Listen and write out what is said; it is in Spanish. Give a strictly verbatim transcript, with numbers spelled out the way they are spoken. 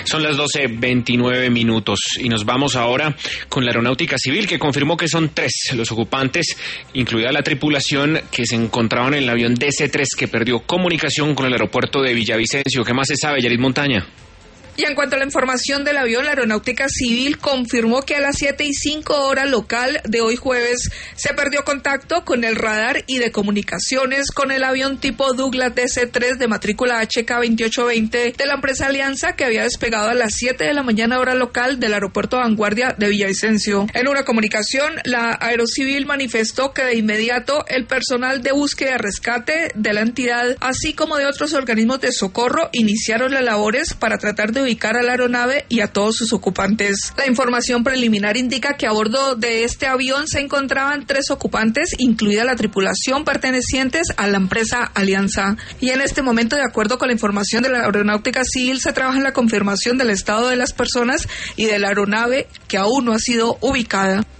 Son las doce veintinueve minutos y nos vamos ahora con la Aeronáutica Civil, que confirmó que son tres los ocupantes, incluida la tripulación, que se encontraban en el avión D C tres que perdió comunicación con el aeropuerto de Villavicencio. ¿Qué más se sabe, Yarit Montaña? Y en cuanto a la información del avión, la Aeronáutica Civil confirmó que a las siete y cinco hora local de hoy jueves se perdió contacto con el radar y de comunicaciones con el avión tipo Douglas D C tres de matrícula H K veintiocho veinte de la empresa Alianza, que había despegado a las siete de la mañana hora local del aeropuerto Vanguardia de Villavicencio. En una comunicación, la Aerocivil manifestó que de inmediato el personal de búsqueda y rescate de la entidad, así como de otros organismos de socorro, iniciaron las labores para tratar de ubicar a la aeronave y a todos sus ocupantes. La información preliminar indica que a bordo de este avión se encontraban tres ocupantes, incluida la tripulación, pertenecientes a la empresa Alianza. Y en este momento, de acuerdo con la información de la Aeronáutica Civil, se trabaja en la confirmación del estado de las personas y de la aeronave, que aún no ha sido ubicada.